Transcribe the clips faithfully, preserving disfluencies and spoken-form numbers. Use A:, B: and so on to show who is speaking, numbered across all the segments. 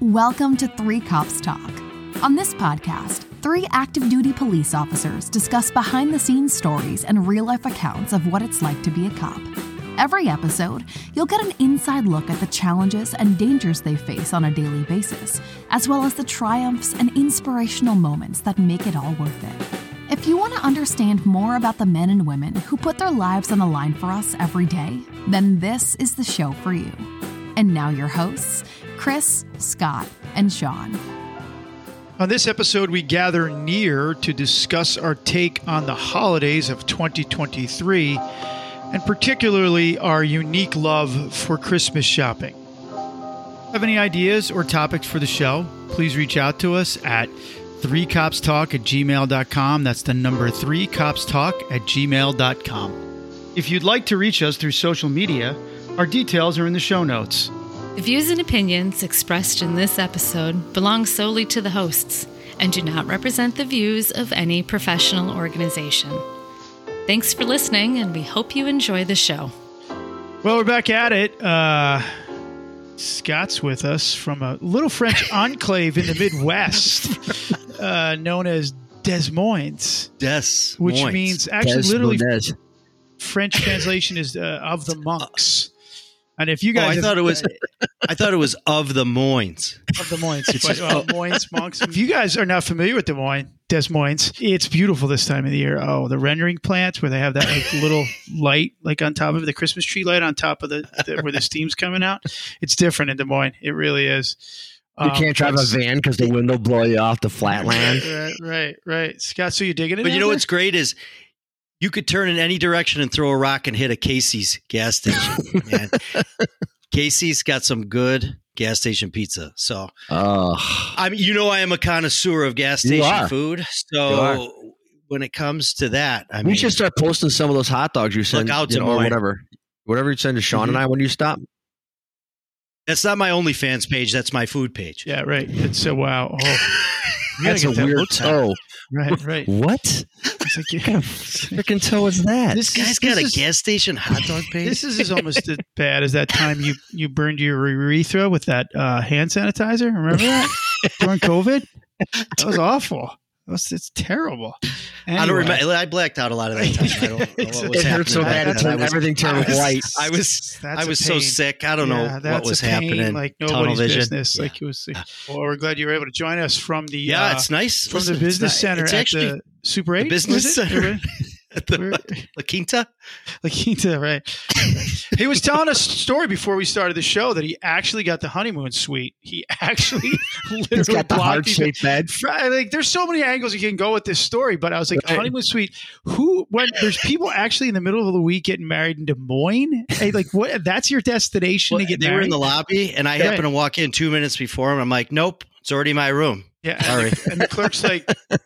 A: Welcome to Three Cops Talk. On this podcast, three active duty police officers discuss behind-the-scenes stories and real-life accounts of what it's like to be a cop. Every episode, you'll get an inside look at the challenges and dangers they face on a daily basis, as well as the triumphs and inspirational moments that make it all worth it. If you want to understand more about the men and women who put their lives on the line for us every day, then this is the show for you. And now your hosts, Chris, Scott, and Sean.
B: On this episode, we gather near to discuss our take on the holidays of twenty twenty-three, and particularly our unique love for Christmas shopping. Have any ideas or topics for the show? Please reach out to us at three cops talk at gmail dot com. That's the number three cops talk at gmail dot com. If you'd like to reach us through social media, our details are in the show notes.
C: The views and opinions expressed in this episode belong solely to the hosts and do not represent the views of any professional organization. Thanks for listening, and we hope you enjoy the show.
B: Well, we're back at it. Uh, Scott's with us from a little French enclave in the Midwest uh, known as Des Moines.
D: Des
B: Which
D: Moines.
B: means, actually,
E: Des
B: literally,
E: Moines.
B: French translation is uh, of the monks. And if you guys,
D: oh, I
B: have,
D: thought it was, I thought it was of the Moines.
B: of Des Moines, but, uh, Moines monks. If you guys are not familiar with Des Moines, Des Moines, it's beautiful this time of the year. Oh, the rendering plants where they have that like little light, like on top of the Christmas tree light on top of the, the where the steam's coming out. It's different in Des Moines. It really is.
E: You can't drive a van because the wind will blow you off the flat land.
B: Right, right, right. Scott, so you digging it?
D: But you
B: out
D: know
B: there?
D: what's great is you could turn in any direction and throw a rock and hit a Casey's gas station. Man. Casey's got some good gas station pizza. So,
E: Oh,
D: I mean, you know, I am a connoisseur of gas
E: You
D: station
E: are.
D: food.
E: You are.
D: So when it comes to that, I
E: we
D: mean,
E: should start posting some of those hot dogs you send,
D: out,
E: you know,
D: Des
E: or
D: Moines.
E: whatever, whatever you send to Sean and I when you stop.
D: that's not my OnlyFans page. That's my food page.
B: Yeah, right. It's a wow. Oh, you gotta
E: That's a
B: get that
E: weird
B: looked at.
E: toe.
B: Right, right.
E: What
B: It's like you
E: kind of freaking toe is that?
B: This
D: This guy's
B: is-
D: got
B: this
D: a
B: is-
D: gas station hot dog page.
B: This is as almost as bad as that time you, you burned your urethra with that uh, hand sanitizer. Remember that during COVID? That was awful. That was, it's terrible.
D: I don't
B: Anyway.
D: remember. I blacked out a lot of that time. I don't know what was
E: it hurt so
D: happening
E: bad
D: back
E: it
D: then. I
E: turned,
D: was-
E: everything turned
B: I was-
E: white.
D: I was
B: That's
D: I
B: a
D: was so
B: pain.
D: sick. I don't
B: Yeah,
D: know what
B: that's
D: was
B: a pain,
D: happening.
B: like
D: Tunnel
B: nobody's
D: vision.
B: business.
D: Yeah.
B: Like it was. Well, we're glad you were able to join us from the
D: Yeah,
B: uh,
D: it's nice.
B: from
D: Listen,
B: the
D: it's
B: business
D: not-
B: center
D: It's
B: at
D: actually
B: the Super
D: the
B: Eight
D: business
B: was it?
D: center at the
B: We're-
D: La Quinta.
B: La Quinta, right? He was telling us a story before we started the show that he actually got the honeymoon suite. He actually literally
E: He's got the
B: blocked
E: heart
B: these-
E: shaped bed.
B: Like, there's so many angles you can go with this story, but I was like,
E: Right.
B: honeymoon suite. Who? When there's people actually in the middle of the week getting married in Des Moines? Hey, like, what? That's your destination
D: Well,
B: to get
D: they
B: married?
D: were in the lobby, and I
B: Right.
D: happened to walk in two minutes before him. I'm like, nope, it's already my room.
B: Yeah, and
D: Sorry.
B: the, and the clerk's like,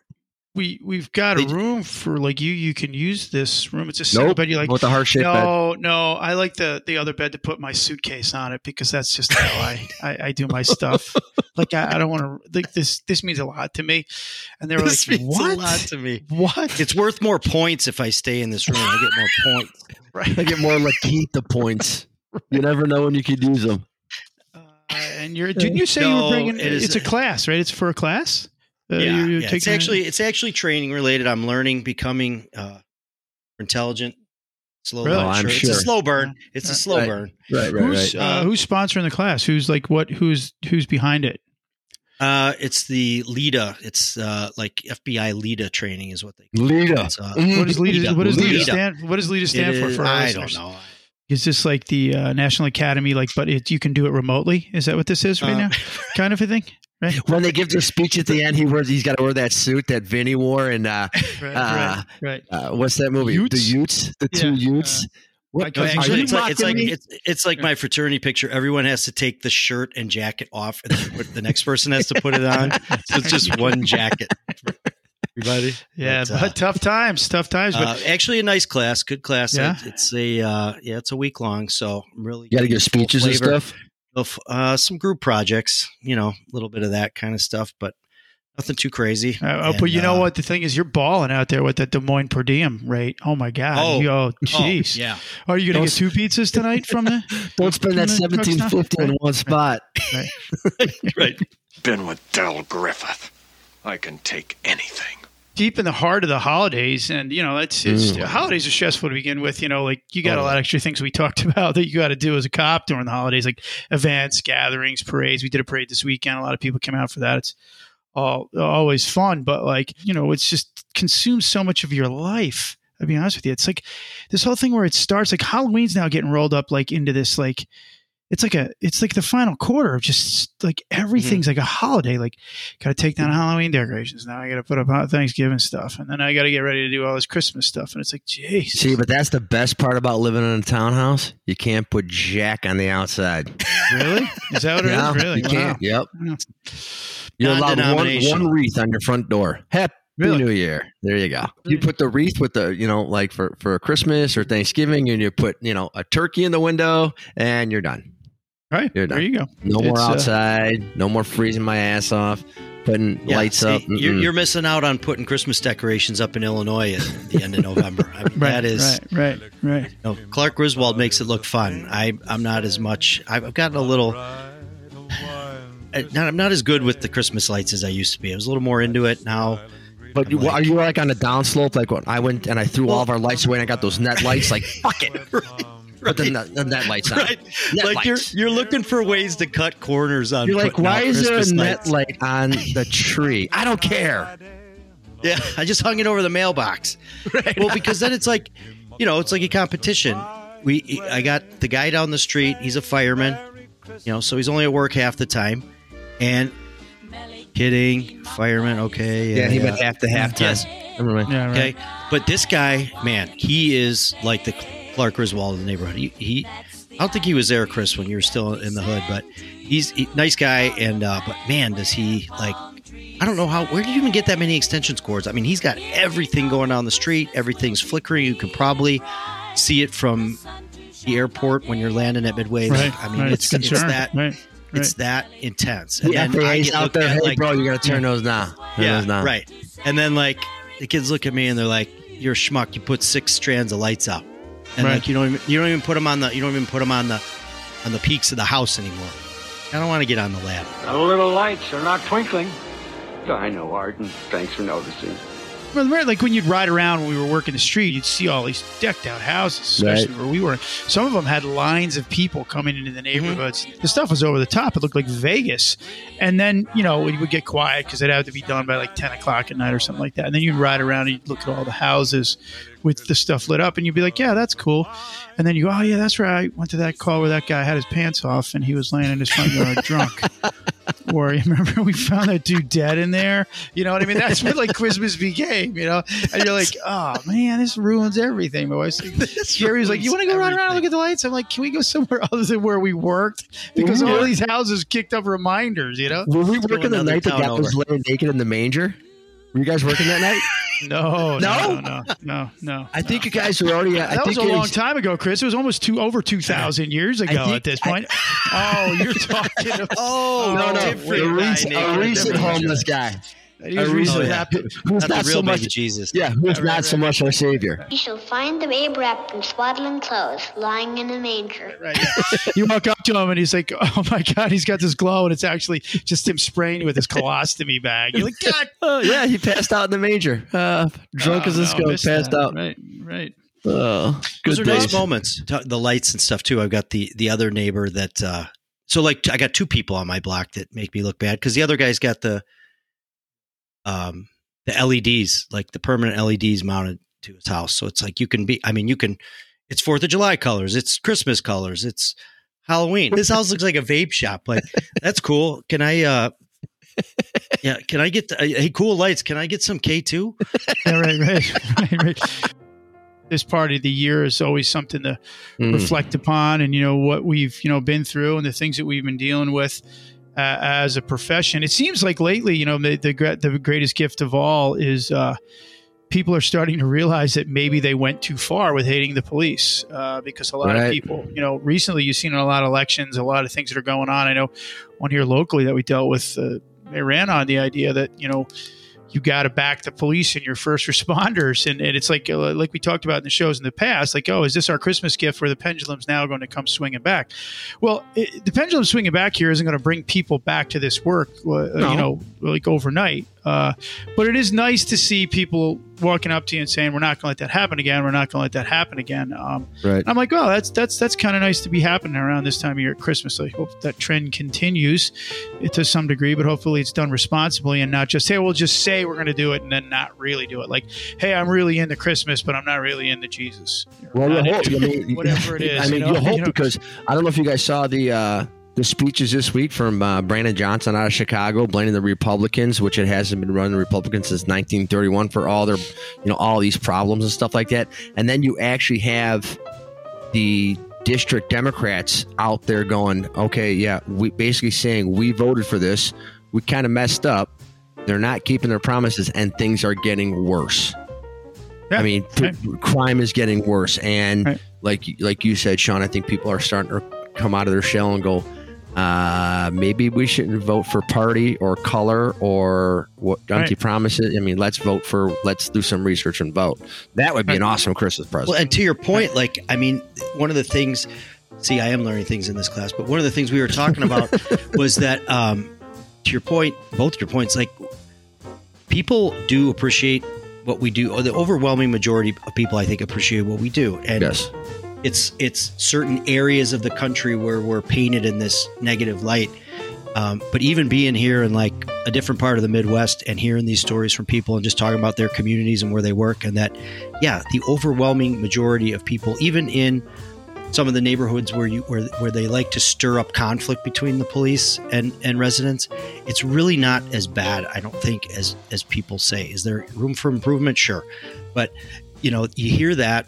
B: we we've got a
D: They-
B: room for like you. You can use this room. It's a single
E: Nope.
B: bed. You're like,
E: With the heart shaped bed.
B: no, no. I like the the other bed to put my suitcase on it because that's just how I I, I do my stuff. Like I, I don't want to. Like this this means a lot to me. And they were
D: This
B: like,
D: means
B: what?
D: a lot to me.
B: What?
D: It's worth more points if I stay in this room. I get more points.
B: right.
E: I get more La Quinta points. You never know when you could use them.
B: Uh, and you're didn't you say you
D: No,
B: were bringing?
D: it is-
B: It's a class, right? It's for a class. Uh,
D: yeah,
B: you're- you're
D: yeah. It's
B: taking-
D: actually it's actually training related. I'm learning, becoming uh, intelligent. Slowly,
B: Really?
D: but
E: Oh, I'm
D: sure. It's a
E: sure.
D: slow burn. It's a slow
E: Right.
D: burn.
E: Right,
B: who's uh, who's sponsoring the class? Who's like what? Who's who's behind it?
D: Uh, it's the LIDA. It's uh, like F B I LIDA training is what they call
E: Lita.
D: it. It's, uh,
E: Mhm.
B: What does LIDA? What does LIDA
D: Lida.
B: stand? What does LIDA
D: it
B: stand for?
D: is-
B: For our
D: I
B: listeners?
D: don't know.
B: Is this like the uh, National Academy? Like, but it, you can do it remotely. Is that what this is right
D: Uh,
B: now? Kind of a thing, right?
E: When they give their speech at the end, he wears. He's got to wear that suit that Vinny wore, and uh,
B: Right,
E: uh,
B: right, right.
E: uh, what's that movie?
B: Utes?
E: The Utes, the two
B: Yeah,
E: Utes. What?
B: No,
D: No,
E: are
D: actually,
E: you
D: it's like it's
E: mocking
D: like
E: me?
D: it's it's like my fraternity picture. Everyone has to take the shirt and jacket off, and then put- the next person has to put it on. So it's just one jacket for everybody.
B: Yeah,
D: But,
B: but,
D: uh,
B: tough times, tough times. But
D: Uh, actually, a nice class, good class.
B: Yeah?
D: It- It's a uh, yeah, it's a week long, so I'm really
E: You got to give
D: full
E: speeches and
D: flavor
E: stuff.
D: of uh, some group projects. You know, a little bit of that kind of stuff, but Nothing too crazy.
B: Uh,
D: And,
B: but you know
D: uh,
B: what? The thing is, you're balling out there with that Des Moines per diem rate. Oh my God!
D: Oh,
B: You- oh,
D: oh,
B: jeez.
D: yeah.
B: Are you going
E: Don't-
B: to get two pizzas tonight from the?
E: Don't spend that
B: from the cook
E: seventeen
B: stuff?
E: fifty in
B: Right.
E: one spot.
B: Right.
D: Right.
F: Been with Del Griffith. I can take anything.
B: Deep in the heart of the holidays, and you know, it's, it's
E: Mm.
B: holidays are stressful to begin with. You know, like you got a
D: Totally.
B: lot of extra things we talked about that you got to do as a cop during the holidays, like events, gatherings, parades. We did a parade this weekend. A lot of people came out for that. It's all always fun, but like you know, it's just consumes so much of your life. I'll be honest with you. It's like this whole thing where it starts like Halloween's now getting rolled up like into this like. It's like a, it's like the final quarter of just like everything's like a holiday. Like, got to take down Halloween decorations. Now I got to put up Thanksgiving stuff, and then I got to get ready to do all this Christmas stuff. And it's like, jeez.
E: See, but that's the best part about living in a townhouse. You can't put jack on the outside.
B: Really? Is that what it
E: Yeah,
B: is? Really?
E: you can't. Yep.
B: Wow.
E: You're allowed one,
D: Non-denominational.
E: one wreath on your front door. Happy
B: Really?
E: New Year. There you go. You put the wreath with the, you know, like for, for Christmas or Thanksgiving, and you put, you know, a turkey in the window, and you're done.
B: Right.
E: You're
B: There
E: done.
B: you go.
E: No more
B: It's, uh,
E: outside. No more freezing my ass off. Putting
D: Yeah,
E: lights
D: see,
E: up.
D: You're,
E: Mm-mm.
D: you're missing out on putting Christmas decorations up in Illinois at the end of November. I mean,
B: Right,
D: that is,
B: right, right, right.
D: you know, Clark Griswold makes it look fun. I, I'm not as much. I've gotten a little. I- not, I'm not as good with the Christmas lights as I used to be. I was a little more into it now.
E: But
D: I'm
E: you,
D: like-
E: are you like on the downslope? Like when I went and I threw all of our lights away and I got those net lights? Like, fuck it. Put the net, the net lights on.
D: Right,
E: Net
D: like
E: lights.
D: you're you're looking for ways to cut corners on.
E: You're like,
D: putting
E: why
D: out
E: is there a
D: Christmas
E: net
D: lights.
E: light on the tree? I don't care.
D: Yeah, I just hung it over the mailbox.
E: Right.
D: Well, because then it's like, you know, it's like a competition. We, I got the guy down the street. He's a fireman, you know, so he's only at work half the time. And kidding, fireman, okay,
E: Yeah, he
D: yeah.
E: went half to half time.
D: Yes.
E: Never mind.
B: Yeah, right.
D: Okay, but this guy, man, he is like the Clark Griswold of the neighborhood. He, he, I don't think he was there, Chris, when you were still in the hood, but he's a nice guy. And uh, but man, does he like? I don't know how. Where did you even get that many extension cords? I mean, he's got everything going down the street. Everything's flickering. You can probably see it from the airport when you're landing at Midway.
B: Right.
D: I mean,
B: right.
D: it's it's
B: concern.
D: that
B: Right.
D: it's
B: Right.
D: that intense.
E: The
D: then
E: F A
D: I
E: A's
D: get
E: out
D: looked
E: there.
D: at
E: Hey,
D: like,
E: bro, you got to turn those down. Turn
D: yeah,
E: those down.
D: right. And then like the kids look at me and they're like, "You're a schmuck. You put six strands of lights out, and
B: Right.
D: like you don't even you don't even put them on the you don't even put them on the on the peaks of the house anymore. I don't want to get on the ladder."
G: The little lights are not twinkling. I know, Arden. Thanks for noticing.
B: Well, right, like when you'd ride around when we were working the street, you'd see all these decked out houses, especially
E: Right.
B: where we were. Some of them had lines of people coming into the neighborhoods. The stuff was over the top. It looked like Vegas. And then, you know, we would get quiet because it had to be done by like ten o'clock at night or something like that. And then you'd ride around and you'd look at all the houses with the stuff lit up and you'd be like, yeah, that's cool. And then you go, oh, yeah, that's right. I went to that call where that guy had his pants off and he was laying in his front yard drunk. Or you remember we found that dude dead in there? You know what I mean? That's what like Christmas became, you know? And you're like, oh man, this ruins everything. My wife's like, Jerry was like, you want to go run around and look at the lights? I'm like, can we go somewhere other than where we worked? Because all
E: Yeah.
B: these houses kicked up reminders, you know?
E: Were we
D: go
E: working the
D: another
E: night that
D: town
E: God was
D: over.
E: laying naked in the manger? Were you guys working that night?
B: No, no,
E: No?
B: no, no, no.
E: I think you guys were already. I
B: That was
E: think
B: a
E: it
B: long time ago, Chris. It was almost two over two thousand years ago
E: think-
B: at this point. oh, you're talking. About,
D: Oh,
E: No, no,
D: different
E: a
D: guy,
E: recent,
D: Nate.
E: a recent
D: Different guy.
E: homeless guy.
B: he was
E: a
B: recently
E: recent,
D: yeah.
B: happy.
E: who's
D: Not
E: not
D: the real
E: so much.
D: baby Jesus.
E: Yeah, who's
B: right,
E: not
B: right,
E: so much our savior.
H: You shall find the babe wrapped in swaddling clothes, lying in a manger.
B: Right. You walk up to him and he's like, "Oh my god, he's got this glow," and it's actually just him spraying you with his colostomy bag. You're like, "God,
E: Oh yeah, he passed out in the manger, uh, drunk
B: oh,
E: as a
B: no,
E: skunk,
B: missed
E: passed
B: that.
E: out.
B: Right, right.
E: Oh,
D: Those
E: good
D: are nice
E: days.
D: moments. T- The lights and stuff too. I've got the the other neighbor that. Uh, so like I got two people on my block that make me look bad because the other guy's got the um the L E Ds, like the permanent L E Ds mounted to his house. So it's like you can be. I mean, you can. It's Fourth of July colors. It's Christmas colors. It's Halloween. This house looks like a vape shop. Like that's cool. Can I? uh Yeah. Can I get? The, hey, cool lights. Can I get some K two?
B: Yeah, right, right, right, right. This part of the year is always something to
E: Mm.
B: reflect upon, and you know what we've you know been through, and the things that we've been dealing with uh, as a profession. It seems like lately, you know, the the, gre- the greatest gift of all is uh, people are starting to realize that maybe they went too far with hating the police, uh, because a lot
E: Right.
B: of people, you know, recently you've seen in a lot of elections, a lot of things that are going on. I know one here locally that we dealt with. Uh, they ran on the idea that, you know, you got to back the police and your first responders. And, and it's like, uh, like we talked about in the shows in the past, like, oh, is this our Christmas gift where the pendulum's now going to come swinging back? Well, it, the pendulum swinging back here isn't going to bring people back to this work, uh, no. you know, like overnight. Uh, but it is nice to see people walking up to you and saying, we're not going to let that happen again. We're not going to let that happen again. Um,
E: right.
B: I'm like, oh, that's, that's, that's kind of nice to be happening around this time of year at Christmas. I hope that trend continues to some degree, but hopefully it's done responsibly and not just, hey, we'll just say we're going to do it and then not really do it. Like, hey, I'm really into Christmas, but I'm not really into Jesus.
E: Well, you hope, I mean,
B: whatever it is.
E: I mean,
B: you know,
E: you hope
B: you know,
E: because I don't know if you guys saw the, uh, the speeches this week from uh, Brandon Johnson out of Chicago, blaming the Republicans, which it hasn't been running the Republicans since nineteen thirty-one for all their, you know, all these problems and stuff like that. And then you actually have the district Democrats out there going, okay, yeah, we basically saying we voted for this. We kind of messed up. They're not keeping their promises and things are getting worse. Yeah. I mean, right. crime is getting worse. And right. like, like you said, Sean, I think people are starting to come out of their shell and go, Uh, maybe we shouldn't vote for party or color or what empty right. promises. I mean, let's vote for, let's do some research and vote. That would be right. an awesome Christmas present.
D: Well, and to your point, like, I mean, one of the things, see, I am learning things in this class, but one of the things we were talking about was that, um, to your point, both your points, like people do appreciate what we do, or the overwhelming majority of people, I think, appreciate what we do. And
E: yes.
D: It's it's certain areas of the country where we're painted in this negative light. Um, but even being here in like a different part of the Midwest and hearing these stories from people and just talking about their communities and where they work, and that, yeah, the overwhelming majority of people, even in some of the neighborhoods where you where where they like to stir up conflict between the police and, and residents, it's really not as bad, I don't think, as as people say. Is there room for improvement? Sure. But, you know, you hear that.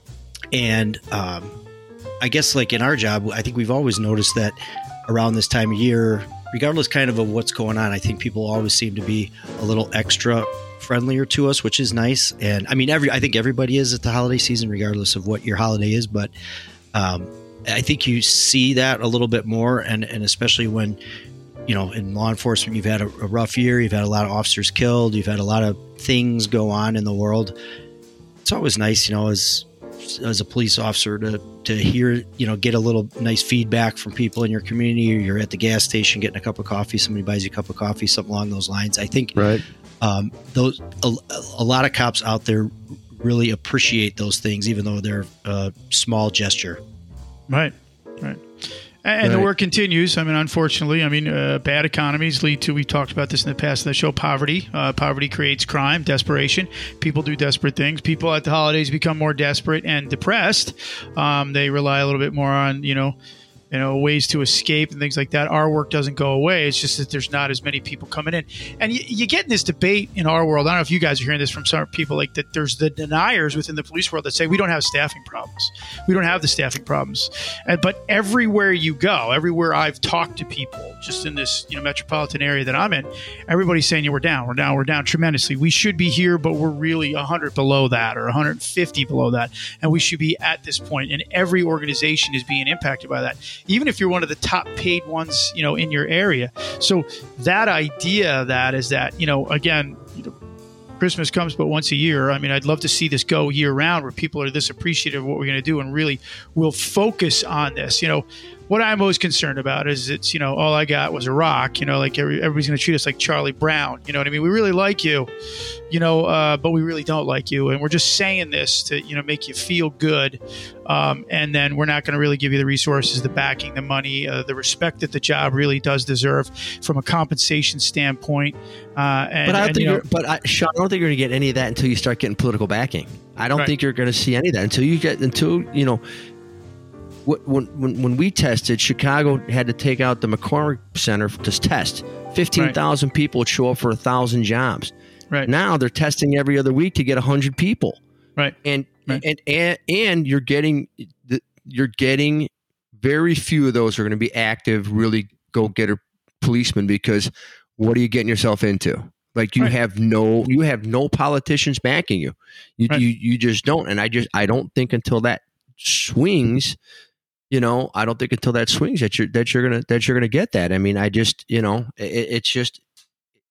D: And um, I guess like in our job, I think we've always noticed that around this time of year, regardless kind of of what's going on, I think people always seem to be a little extra friendlier to us, which is nice. And I mean, every I think everybody is at the holiday season, regardless of what your holiday is. But um, I think you see that a little bit more. And, and especially when, you know, in law enforcement, you've had a, a rough year. You've had a lot of officers killed. You've had a lot of things go on in the world. It's always nice, you know, as as a police officer to, to hear, you know, get a little nice feedback from people in your community, or you're at the gas station getting a cup of coffee, somebody buys you a cup of coffee, something along those lines. I think
E: right.
D: um, those a, a lot of cops out there really appreciate those things, even though they're a small gesture.
B: Right. Right. And right. the work continues. I mean, unfortunately, I mean, uh, bad economies lead to, we've talked about this in the past in the show, poverty. Uh, poverty creates crime, desperation. People do desperate things. People at the holidays become more desperate and depressed. Um, they rely a little bit more on, you know, you know, ways to escape and things like that. Our work doesn't go away. It's just that there's not as many people coming in. And you, you get in this debate in our world. I don't know if you guys are hearing this from some people, like that there's the deniers within the police world that say we don't have staffing problems. We don't have the staffing problems. And, but everywhere you go, everywhere I've talked to people just in this, you know, metropolitan area that I'm in, everybody's saying, yeah, we're down, we're down, we're down tremendously. We should be here, but we're really one hundred below that or one hundred fifty below that. And we should be at this point. And every organization is being impacted by that, even if you're one of the top paid ones, you know, in your area. So that idea that is that, you know, again, you know, Christmas comes but once a year. I mean, I'd love to see this go year round where people are this appreciative of what we're going to do and really will focus on this. You know, what I'm most concerned about is it's, you know, all I got was a rock, you know, like every, everybody's going to treat us like Charlie Brown. You know what I mean? We really like you, you know, uh, but we really don't like you. And we're just saying this to, you know, make you feel good. Um, and then we're not going to really give you the resources, the backing, the money, uh, the respect that the job really does deserve from a compensation standpoint. Uh, and,
E: but I don't
B: and,
E: think,
B: you know,
E: you're, but I, Sean, I don't think you're going to get any of that until you start getting political backing. I don't
B: right.
E: think you're going to see any of that until you get, until, you know, when when when we tested, Chicago had to take out the McCormick Center to test. fifteen thousand right. people would show up for one thousand jobs.
B: Right.
E: Now they're testing every other week to get one hundred people.
B: Right.
E: And,
B: right.
E: and and and you're getting you're getting very few of those are going to be active, really go-getter policemen, because what are you getting yourself into? Like you right. have no you have no politicians backing you. You, right. you you just don't. And I just I don't think until that swings, you know, I don't think until that swings that you're that you're gonna that you're gonna get that. I mean, I just, you know, it, it's just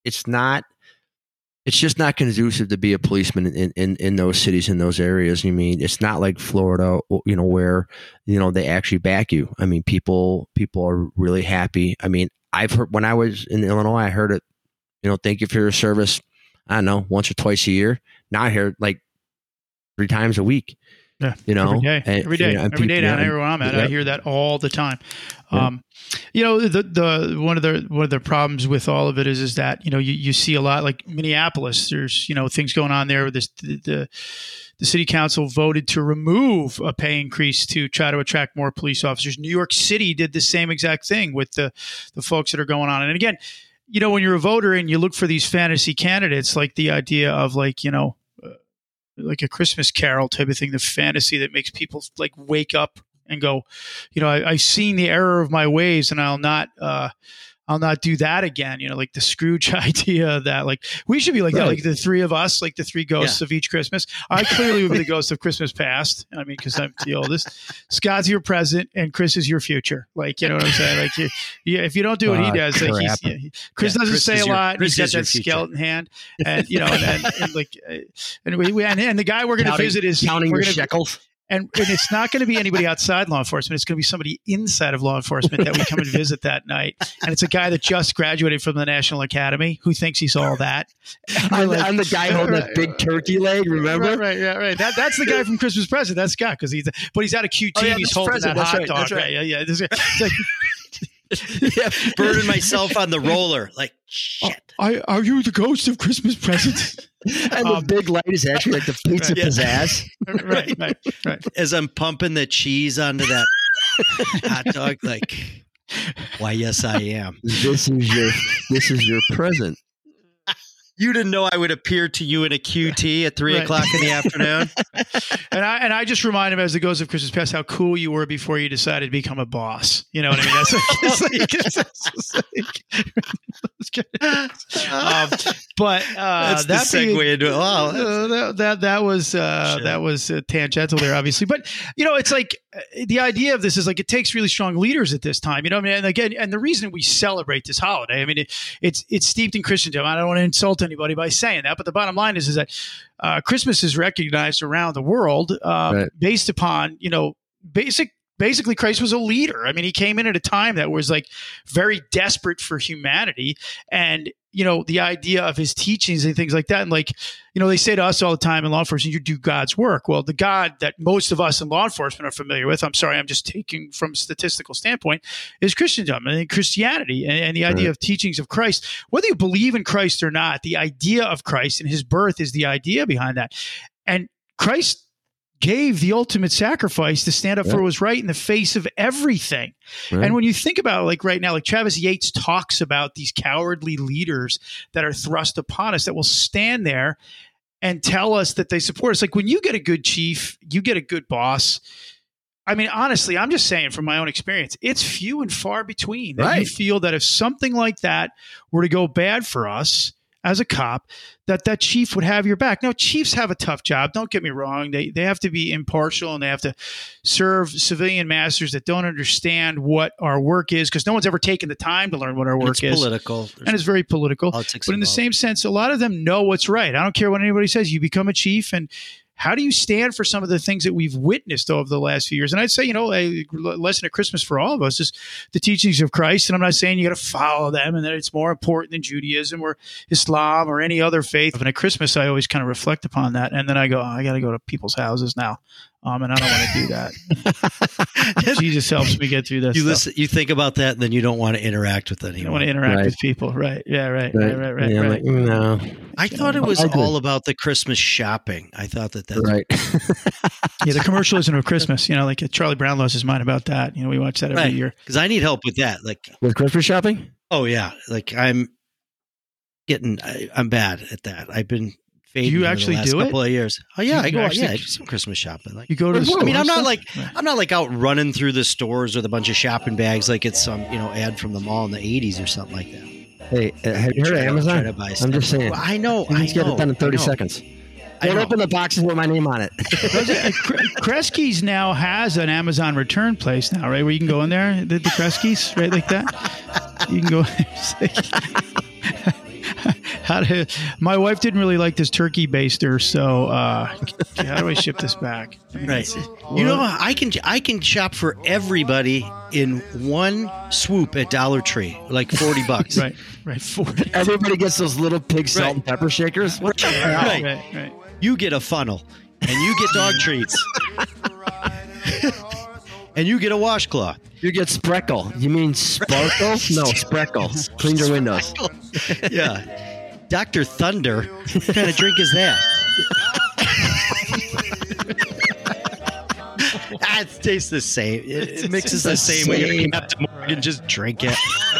E: it's not. It's just not conducive to be a policeman in, in, in those cities, in those areas. You mean, it's not like Florida, you know, where, you know, they actually back you. I mean, people, people are really happy. I mean, I've heard when I was in Illinois, I heard it, you know, thank you for your service. I don't know, once or twice a year. Now I hear it like three times a week.
B: Yeah,
E: you know,
B: every day,
E: and,
B: every day,
E: you know,
B: every
E: people,
B: day down
E: yeah,
B: here where I'm at,
E: yeah.
B: I hear that all the time.
E: Yeah.
B: Um, you know, the the one of the one of the problems with all of it is is that you know you, you see a lot like Minneapolis. There's you know things going on there. This the, the the city council voted to remove a pay increase to try to attract more police officers. New York City did the same exact thing with the the folks that are going on. And again, you know, when you're a voter and you look for these fantasy candidates, like the idea of like you know. like a Christmas Carol type of thing, the fantasy that makes people like wake up and go, you know, I, I've seen the error of my ways and I'll not, uh, I'll not do that again. You know, like the Scrooge idea that like we should be like right. that, like the three of us, like the three ghosts yeah. of each Christmas. I clearly would be the ghost of Christmas past. I mean, because I'm the oldest. Scott's your present and Chris is your future. Like, you know what I'm saying? Like, you, yeah, if you don't do what he does, uh, like he's, yeah, he, Chris yeah, doesn't Chris say a your, lot. Chris he's got that skeleton hand, and you know, and, and, and like, uh, and we and, and the guy we're going to visit is
E: counting
B: we're
E: your
B: gonna,
E: shekels.
B: And, and it's not going to be anybody outside law enforcement. It's going to be somebody inside of law enforcement that we come and visit that night. And it's a guy that just graduated from the National Academy who thinks he's all that.
E: I'm, like, I'm the guy holding right, that big turkey leg, remember?
B: Right, right, yeah, right. That, that's the guy from Christmas Present. That's Scott, because he's, but he's at a Q T. Oh, yeah, he's holding present. that that's hot right, dog. Right. Yeah, yeah. This, it's like,
D: yeah, burning myself on the roller. Like, shit.
B: I, are you the ghost of Christmas Present?
E: And um, the big light is actually like the pizza
B: right, yeah.
E: pizzazz.
B: Right, right, right.
D: As I'm pumping the cheese onto that hot dog, like, why, yes, I am.
E: This is your, this is your present.
D: You didn't know I would appear to you in a Q T at three right. o'clock in the afternoon.
B: And I and I just remind him as the ghost of Christmas Past how cool you were before you decided to become a boss. You know what I mean? That's like, it's like, it's just like um, but uh,
D: that's that the segue being, into it. Wow,
B: uh, that, that that was uh, that was uh, tangential there, obviously. But you know, it's like uh, the idea of this is like it takes really strong leaders at this time. You know, what I mean, and again, and the reason we celebrate this holiday, I mean, it, it's it's steeped in Christendom. I don't want to insult anybody by saying that, but the bottom line is is that uh, Christmas is recognized around the world uh, right. based upon you know basic. Basically, Christ was a leader. I mean, he came in at a time that was like very desperate for humanity, and you know the idea of his teachings and things like that. And like you know, they say to us all the time in law enforcement, "You do God's work." Well, the God that most of us in law enforcement are familiar with, I'm sorry, I'm just taking from a statistical standpoint, is Christendom and Christianity, and, and the idea right. of teachings of Christ. Whether you believe in Christ or not, the idea of Christ and his birth is the idea behind that, and Christ gave the ultimate sacrifice to stand up yeah. for what was right in the face of everything. Right. And when you think about it, like right now, like Travis Yates talks about these cowardly leaders that are thrust upon us that will stand there and tell us that they support us. Like when you get a good chief, you get a good boss. I mean, honestly, I'm just saying from my own experience, it's few and far between that right. you feel that if something like that were to go bad for us, as a cop, that that chief would have your back. Now, chiefs have a tough job. Don't get me wrong. They they have to be impartial and they have to serve civilian masters that don't understand what our work is because no one's ever taken the time to learn what our work
D: it's
B: is.
D: Political.
B: And it's very political.
D: Politics
B: but in
D: involved.
B: the same sense, a lot of them know what's right. I don't care what anybody says. You become a chief and how do you stand for some of the things that we've witnessed over the last few years? And I'd say, you know, a lesson at Christmas for all of us is the teachings of Christ. And I'm not saying you got to follow them and that it's more important than Judaism or Islam or any other faith. But at Christmas, I always kind of reflect upon that. And then I go, oh, I got to go to people's houses now. Um, and I don't want to do that. Jesus helps me get through this.
D: You
B: stuff.
D: listen, you think about that, and then you don't want to interact with anyone.
B: You don't want to interact
E: right.
B: with people, right? Yeah, right, right, right, right.
E: Yeah,
B: right.
E: Like, no,
D: I thought it was all about the Christmas shopping. I thought that that's
E: right.
B: Yeah, the commercialism of Christmas. You know, like Charlie Brown lost his mind about that. You know, we watch that every
D: right.
B: year
D: because I need help with that. Like
E: with Christmas shopping.
D: Oh yeah, like I'm getting, I, I'm bad at that. I've been.
B: Do you actually
D: the last
B: do
D: couple
B: it?
D: of years. Oh yeah,
B: Do
D: I go.
B: actually,
D: Yeah, I do some Christmas shopping. Like
B: you go to. The
D: I mean, I'm not
B: stuff?
D: like
B: Right.
D: I'm not like out running through the stores with a bunch of shopping bags like it's some you know ad from the mall in the eighties or something like that.
E: Hey, uh, have you heard of Amazon?
D: To buy
E: I'm just saying.
D: Well, I know.
E: You
D: I
E: just get it done in thirty
D: I
E: seconds.
D: I
E: Don't
D: know.
E: open the boxes with my name on it.
B: Kresge's now has an Amazon return place now, right? Where you can go in there, the, the Kresge's, right, like that. You can go. how to, my wife didn't really like this turkey baster, so uh, how do I ship this back?
D: Right. You know, I can I can shop for everybody in one swoop at Dollar Tree, like forty bucks.
B: Right, right. forty.
E: Everybody gets those little pig salt
D: Right.
E: and pepper shakers. What the hell?
D: Right.
B: Right, right.
D: You get a funnel, and you get dog treats, and you get a washcloth.
E: You get Spreckle. You mean Sparkle? No, Spreckle. Clean your windows.
D: Yeah. Doctor Thunder. What kind of drink is that? Ah, it tastes the same. It, it mixes the,
E: the
D: same way.
E: same.
D: You have to Morgan, just drink it.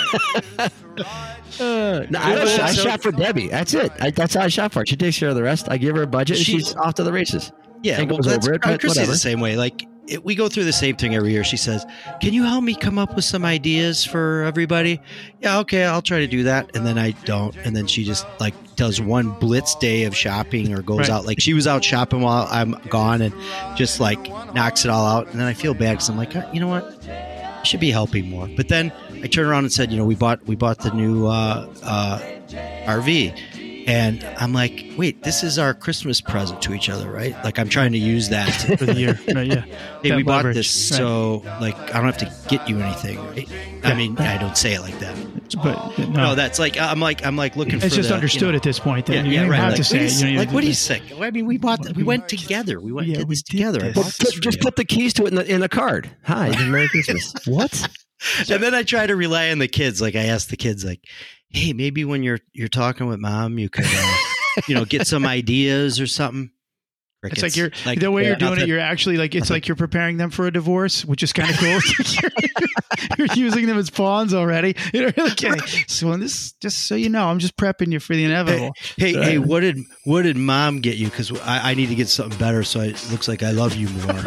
E: Uh, no, I, I shop for Debbie. That's it. I, that's how I shop for her. She takes care of the rest. I give her a budget, and
D: She-
E: she's off to the races.
D: Yeah,
E: And
D: well,
E: goes
D: that's,
E: over it, but
D: Chrissy's
E: whatever.
D: the same way. Like it, we go through the same thing every year. She says, "Can you help me come up with some ideas for everybody?" Yeah, okay, I'll try to do that. And then I don't. And then she just like does one blitz day of shopping or goes
B: Right.
D: out. Like she was out shopping while I'm gone and just like knocks it all out. And then I feel bad because I'm like, "Uh, you know what? I should be helping more. But then I turned around and said, you know, we bought we bought the new uh, uh, R V. And I'm like, wait, this is our Christmas present to each other, right? Like I'm trying to use that to,
B: For the year. Right, yeah.
D: hey,
B: That
D: we bought
B: leverage.
D: this,
B: Right.
D: so like I don't have to get you anything, right? I mean, I don't say it like that.
B: But no,
D: No, that's like I'm like I'm like looking for
B: it's just
D: the,
B: understood
D: you know,
B: at this point. That
D: yeah,
B: you
D: yeah,
B: don't
D: right.
B: have
D: Like,
B: to say
D: what
B: it.
D: is-
B: You know,
D: like what
B: you-
D: are you saying? I mean, we bought that. We went together. We went
B: Yeah,
D: did
B: we
D: this
B: did
D: together. I
B: this.
D: bought
E: Put,
D: this
E: put,
D: for
E: just
D: you.
E: put the keys to it in the, in the card. Hi, Merry Christmas. What?
D: And then I try to rely on the kids. Like I asked the kids, like, hey, maybe when you're you're talking with mom, you could, uh, you know, get some ideas or something.
B: It's like
D: Crickets.
B: you're the way
D: yeah,
B: you're doing it.
D: nothing.
B: You're actually like it's like you're preparing them for a divorce, which is kind of cool. You're using them as pawns already. You know, okay. So in this, just so you know, I'm just prepping you for the inevitable.
D: Hey, hey, what did what did mom get you? Because I, I need to get something better, so it looks like I love you more.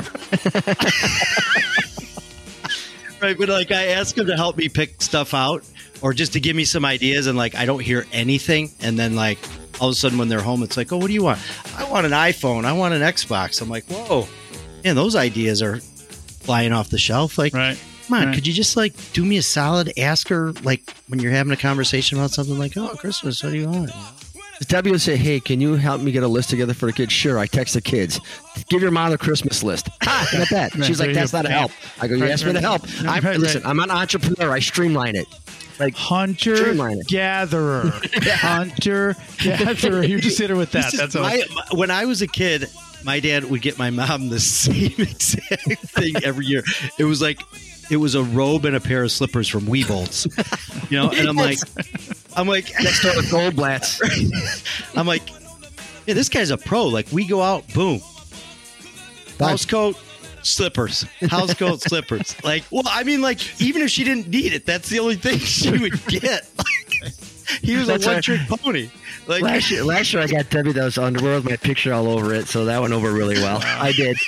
D: Right, but like I ask him to help me pick stuff out, or just to give me some ideas, and like I don't hear anything, and then like all of a sudden when they're home, it's like, oh, what do you want? I want an iPhone. I want an Xbox. I'm like, whoa, man, those ideas are flying off the shelf. Like,
B: Right.
D: come on,
B: right.
D: could you just like do me a solid? Ask her like when you're having a conversation about something, like, oh, Christmas, what do you want?
E: Debbie will say, hey, can you help me get a list together for the kids? Sure. I text the kids. Give your mom a Christmas list. Ha, how about that?
B: Right,
E: She's like,
B: there you
E: that's
B: go.
E: not a help. I go, you
B: Right,
E: asked me to
B: right.
E: help.
B: Right,
E: I'm,
B: right,
E: listen,
B: right.
E: I'm an entrepreneur. I streamline it. Like,
B: Hunter
E: Streamline it.
B: gatherer, hunter gatherer. You just hit her with that.
D: This is
B: That's all.
D: my, my- when I was a kid, my dad would get my mom the same exact thing every year. It was like it was a robe and a pair of slippers from Weebolts, you know. And I'm like, I'm like,
E: next door with Goldblatts.
D: I'm like, yeah, this guy's a pro. Like we go out, boom, house coat, slippers, house coat, slippers. Like, well, I mean, like even if she didn't need it, that's the only thing she would get. He was
E: That's
D: a
E: right.
D: one-trick pony. Like
E: Last year, last year I got Debbie those underwear with my picture all over it, so that went over really well. I did.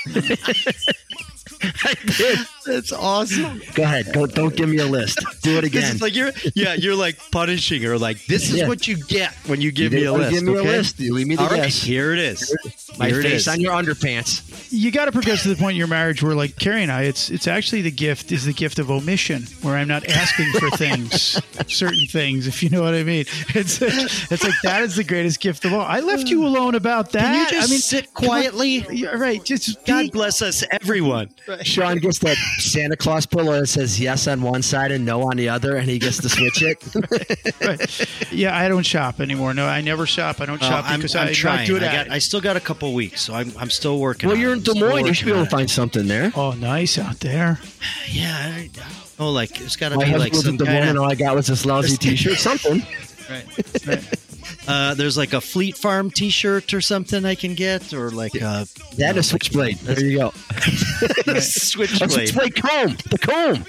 E: I did.
D: that's awesome.
E: Go ahead. Go. Don't give me a list. Do it
D: This
E: again.
D: is like you're, yeah, you're like punishing her. Like this is
E: Yeah.
D: what you get when you give
E: You
D: me a
E: didn't
D: list.
E: Give me
D: okay?
E: a list. You leave me the
D: All right,
E: guess.
D: here it is.
E: My
D: Here it
E: face
D: is.
E: on your underpants.
B: You got to progress to the point in your marriage where, like Carrie and I, it's it's actually the gift is the gift of omission, where I'm not asking for things, certain things, if you know what I mean. It's it's like that is the greatest gift of all. I left you alone about that.
D: Can you just
B: I mean,
D: sit
B: come on.
D: quietly?
B: Yeah, right. Just
D: God
B: be-
D: bless us, everyone.
E: Sean gets that Santa Claus pillow that says yes on one side and no on the other, and he gets to switch it.
B: right. Yeah, I don't shop anymore. No, I never shop. I don't
D: Uh,
B: shop
D: I'm,
B: because
D: I'm
B: I'm
D: trying.
B: not good
D: I,
B: at
D: got,
B: it.
D: I still got a couple weeks, so I'm I'm still working.
E: Well,
D: on
E: you're
D: it.
E: in
D: I'm
E: Des
D: still
E: Moines. You should be
D: working
E: able to
D: on
E: find something there.
B: Oh, nice out there.
D: it. Yeah, I, I, oh, like it's got to
E: My
D: be
E: husband
D: like
E: was
D: some
E: in Des Moines,
D: kind
E: and
D: of.
E: all I got was this lousy T-shirt. Something.
B: Right. right.
D: Uh, there's like a Fleet Farm T-shirt or something I can get, or like uh,
E: That and a switchblade. There you go. A
D: switchblade.
E: switchblade comb. The comb.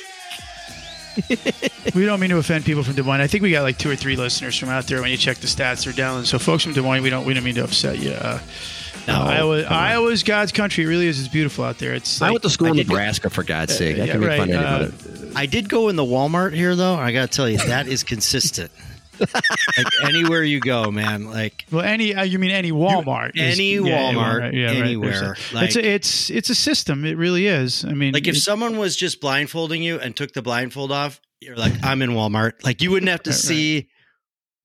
B: We don't mean to offend people from Des Moines. I think we got like two or three listeners from out there. When you check the stats, they're down. So, folks from Des Moines, we don't we don't mean to upset you. Uh,
D: No,
B: uh, Iowa,
D: come on.
B: Iowa's God's country. It really is. It's beautiful out there. It's
E: I
B: like,
E: went to school in
D: I did go-
E: Nebraska, for God's sake. That
B: yeah,
E: can be
B: right,
E: fun to
B: uh,
E: anybody.
D: I did go in the Walmart here, though. I got to tell you, that is consistent. Like anywhere you go, man. Like
B: well, any uh, you mean any Walmart? is-
D: any
B: yeah,
D: Walmart,
B: right, yeah, right.
D: anywhere.
B: There's a-
D: Like-
B: it's a, it's it's a system. It really is. I mean,
D: Like if
B: it-
D: someone was just blindfolding you and took the blindfold off, you're like, I'm in Walmart. Like you wouldn't have to
B: Right, right.
D: see,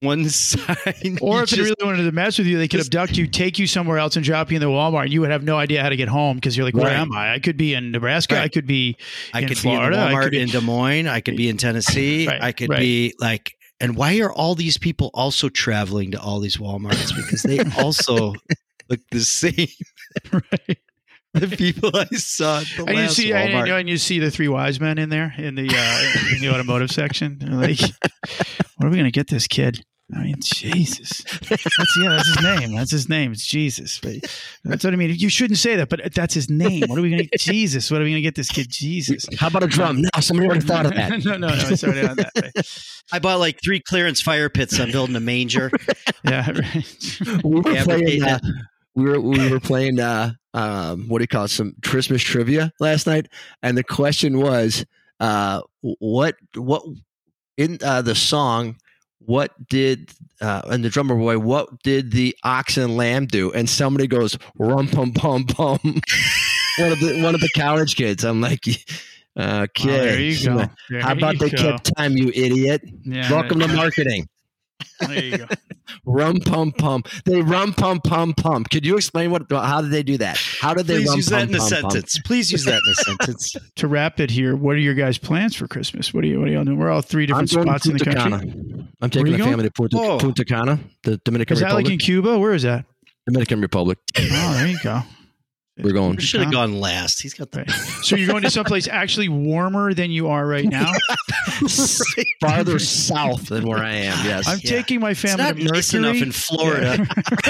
D: one sign.
B: Or
D: You
B: if they
D: just-
B: really wanted to mess with you, they could
D: just-
B: abduct you, take you somewhere else, and drop you in the Walmart, and you would have no idea how to get home because you're like, where
E: Right.
B: am I? I could be in Nebraska.
D: Right.
B: I could be
D: I
B: in
D: could
B: Florida.
D: be in
B: I
D: Walmart
B: could be-
D: in Des Moines. I could be in Tennessee.
B: Right,
D: I could
B: right.
D: be like, and why are all these people also traveling to all these Walmarts? Because they also look the same.
B: Right.
D: The people I saw at the
B: And you
D: last
B: see, and,
D: Walmart.
B: you know, and you see the three wise men in there in the uh, in the automotive section. They're like, what are we going to get this kid? I mean, Jesus. That's yeah, that's his name. That's his name. It's Jesus. But that's what I mean. You shouldn't say that, but that's his name. What are we going to Jesus? What are we going to get this kid? Jesus.
E: How about a drum? No, somebody already thought of that.
B: no, no, no. It's already on that.
D: I bought like three clearance fire pits. I'm building a manger.
B: Yeah. Right.
E: We were
D: Yeah,
E: playing.
D: but-
E: Uh, we were we were playing. Uh, um, what do you call it? Some Christmas trivia last night, and the question was, uh, what what in uh, the song? What did uh, and the drummer boy? What did the ox and lamb do? And somebody goes rum pum pum pum. one of the one of the college kids. I'm like, okay.
B: Oh, there you go. There
E: How about
B: you
E: they
B: go.
E: kept time, you idiot?
B: Yeah,
E: Welcome
B: there-
E: to marketing.
B: There you go.
E: Rum pum pum. They rum pum pum pum. Could you explain what? How did they do that? How did they
D: Please
E: rum
D: use
E: pum
D: that in a
E: pum, pum?
D: sentence. Please use that in a sentence.
B: To wrap it here, what are your guys' plans for Christmas? What are you? What are y'all doing? We're all three
E: I'm
B: different
E: going
B: spots
E: to
B: in the
E: Punta
B: country.
E: Cana. I'm taking
B: you
E: the
B: going?
E: family to Punta,
D: Oh.
E: Punta Cana, the Dominican
B: Is that
E: Republic.
B: like in Cuba? Where is that?
E: Dominican Republic.
B: Oh, there you go.
E: We're going.
D: Should have gone last. He's got the
B: Right. So you're going to someplace actually warmer than you are right now.
E: farther south than where I am. Yes.
B: I'm
D: Yeah.
B: taking my
D: It's
B: family
D: not
B: to Mercury.
D: nice enough in Florida.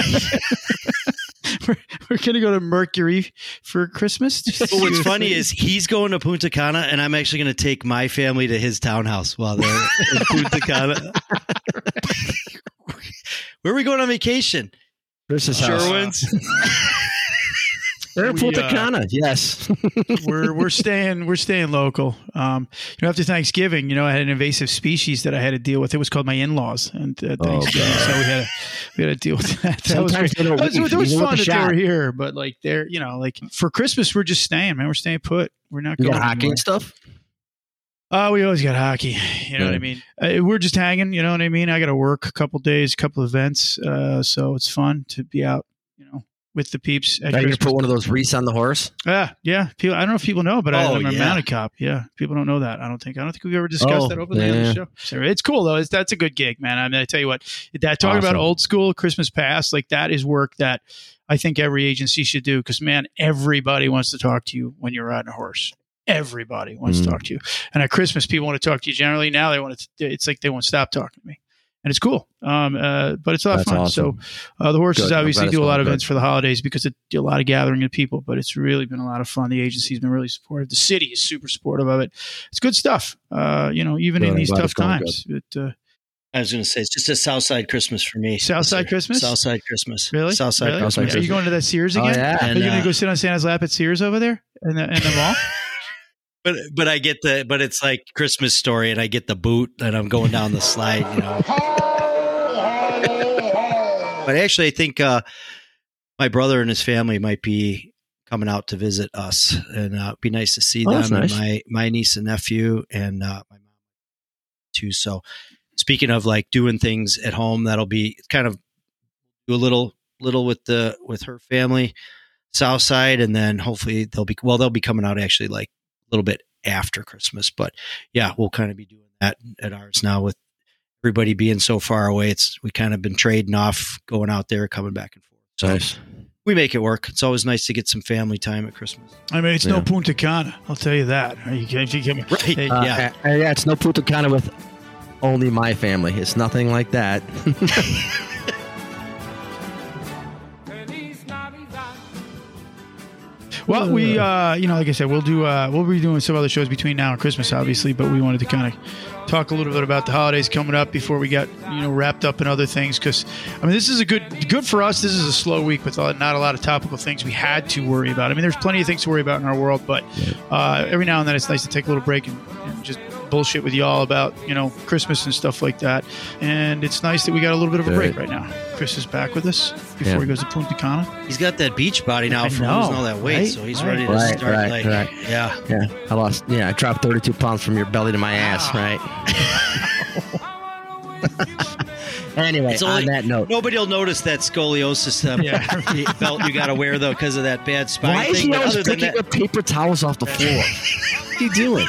B: we're we're going to go to Mercury for Christmas.
D: But what's funny is he's going to Punta Cana, and I'm actually going to take my family to his townhouse while they're in Punta Cana. Where are we going on vacation?
E: Chris's house.
D: Sherwin's.
E: They're in
B: We,
E: Punta
B: uh,
E: Cana. Yes.
B: we're we're staying we're staying local. Um, you know, after Thanksgiving, you know, I had an invasive species that I had to deal with. It was called my in-laws, and uh, Thanksgiving,
E: God.
B: so we had to, we had to deal with that. That was,
E: Sometimes
B: great.
E: they don't
B: That was,
E: leave,
B: it was
E: even with
B: fun
E: the
B: that they
E: shot.
B: were here, but like they're you know like for Christmas we're just staying, man. We're staying put. We're not
E: You
B: going
E: got hockey
B: anywhere.
E: and stuff?
B: Oh, we always got hockey. You know
E: Yeah.
B: what I mean? Uh, we're just hanging. You know what I mean? I got to work a couple days, a couple events, uh, so it's fun to be out. You know, with the peeps. At
E: Are you going to
B: Christmas.
E: put one of those wreaths on the horse?
B: Yeah, yeah. People, I don't know if people know, but I,
D: Oh,
B: I'm a
D: yeah.
B: mounted cop. Yeah, people don't know that. I don't think. I don't think we've ever discussed
E: Oh,
B: that over the on
E: yeah.
B: the show. So it's cool though. It's, that's a good gig, man. I mean, I tell you what, that talking about
E: Awesome.
B: old school Christmas past, like that is work that I think every agency should do because man, everybody wants to talk to you when you're riding a horse. Everybody wants
E: Mm.
B: to talk to you. And at Christmas, people want to talk to you. Generally, now they want to. It's like they won't stop talking to me. And it's cool, um, uh, but it's a lot of
E: That's
B: fun.
E: awesome.
B: So uh, the horses
E: Good. I'm
B: obviously
E: glad
B: do a
E: it's
B: lot
E: going
B: of
E: good.
B: events for the holidays because it do a lot of gathering of people. But it's really been a lot of fun. The agency's been really supportive. The city is super supportive of it. It's good stuff. Uh, you know, even
E: Good.
B: in
E: I'm
B: these
E: glad
B: tough
E: it's going
B: times. It, uh,
D: I was going to say it's just a Southside Christmas for me.
B: Southside
D: Sir.
B: Christmas?
D: Southside Christmas.
B: really,
D: Southside
B: really?
D: Christmas.
B: Are you going to that Sears
E: Oh,
B: again?
E: yeah.
B: Are
D: And,
B: you going
D: uh,
B: to go sit on Santa's lap at Sears over there in the, in the mall?
D: But but I get the but it's like Christmas Story, and I get the boot, and I'm going down the slide. You know. But actually, I think uh, my brother and his family might be coming out to visit us, and uh, it'd be nice to see
E: Oh,
D: them
E: that's
D: and
E: nice.
D: my my niece and nephew, and uh, my mom too. So, speaking of like doing things at home, that'll be kind of do a little little with the with her family, South Side, and then hopefully they'll be well, they'll be coming out actually like a little bit after Christmas. But yeah, we'll kind of be doing that at ours now with everybody being so far away. It's we kind of been trading off, going out there, coming back and forth. So
E: Nice.
D: we make it work. It's always nice to get some family time at Christmas.
B: I mean, it's no
E: Yeah.
B: Punta Cana. I'll tell you that. You can't, you can't,
D: Right.
B: Hey,
E: Uh,
D: Yeah.
E: uh, yeah, it's no Punta Cana with only my family. It's nothing like that.
B: Well, we, uh, you know, like I said, we'll do, uh, we'll be doing some other shows between now and Christmas, obviously, but we wanted to kind of talk a little bit about the holidays coming up before we got, you know, wrapped up in other things. Because, I mean, this is a good, good for us. This is a slow week with not a lot of topical things we had to worry about. I mean, there's plenty of things to worry about in our world, but uh, every now and then it's nice to take a little break and, and just bullshit with y'all about, you know, Christmas and stuff like that. And it's nice that we got a little bit of a break right now. Chris is back with us before
E: Yeah.
B: he goes to Punta Cana.
D: He's got that beach body now
B: I
D: from
B: know,
D: losing all that weight,
B: right?
D: so he's
B: Right.
D: ready to
E: Right,
D: start.
E: right,
D: like,
E: right.
D: yeah.
E: Yeah, I lost. Yeah, I dropped thirty-two pounds from your belly to my ass. Right. Anyway,
D: It's
E: on
D: only-
E: that note,
D: Nobody will notice that scoliosis uh,
B: Yeah.
D: belt you got to wear though because of that bad spine
E: why is
D: thing.
E: he
D: But
E: always
D: other than
E: picking
D: that,
E: up paper towels off the floor? What are you doing?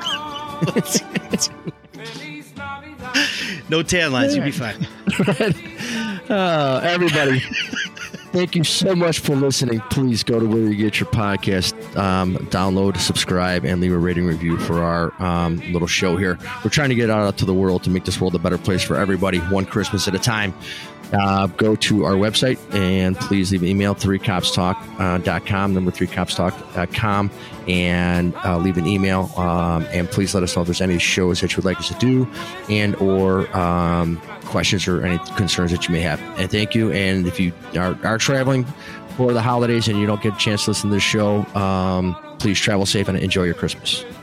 D: no tan lines, you'll be fine.
E: uh, everybody, thank you so much for listening. Please go to where you get your podcast, um, download, subscribe, and leave a rating review for our um, little show here. We're trying to get out to the world to make this world a better place for everybody, one Christmas at a time. Uh, go to our website and please leave an email, three cops talk dot com, number three cops talk dot com, and uh, leave an email. Um, and please let us know if there's any shows that you would like us to do and or um, questions or any concerns that you may have. And thank you. And if you are, are traveling for the holidays and you don't get a chance to listen to the show, um, please travel safe and enjoy your Christmas.